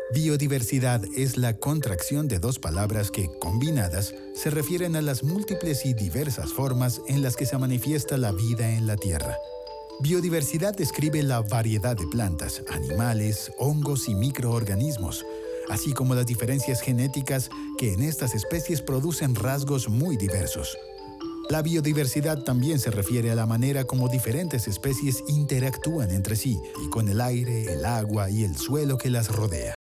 Biodiversidad es la contracción de dos palabras que, combinadas, se refieren a las múltiples y diversas formas en las que se manifiesta la vida en la Tierra. Biodiversidad describe la variedad de plantas, animales, hongos y microorganismos, así como las diferencias genéticas que en estas especies producen rasgos muy diversos. La biodiversidad también se refiere a la manera como diferentes especies interactúan entre sí y con el aire, el agua y el suelo que las rodea.